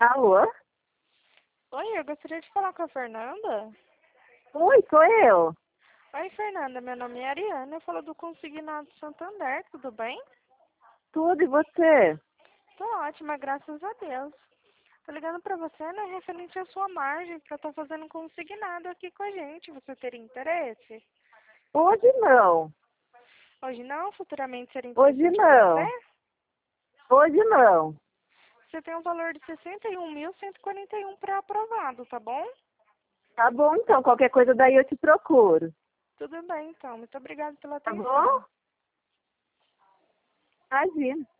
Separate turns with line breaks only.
Alô?
Oi, eu gostaria de falar com a Fernanda.
Oi, sou eu.
Oi, Fernanda, meu nome é Ariana, eu falo do Consignado Santander, tudo bem?
Tudo e você?
Tô ótima, graças a Deus. Tô ligando pra você, né, referente à sua margem, pra estar fazendo um consignado aqui com a gente. Você teria interesse?
Hoje não.
Hoje não, futuramente seria
Hoje
interessante pra
não.
você?
Hoje não.
Você tem um valor de 61.141 para aprovado, tá bom?
Tá bom então, qualquer coisa daí eu te procuro.
Tudo bem, então. Muito obrigada pela
Tá bom?
atenção.
Imagina.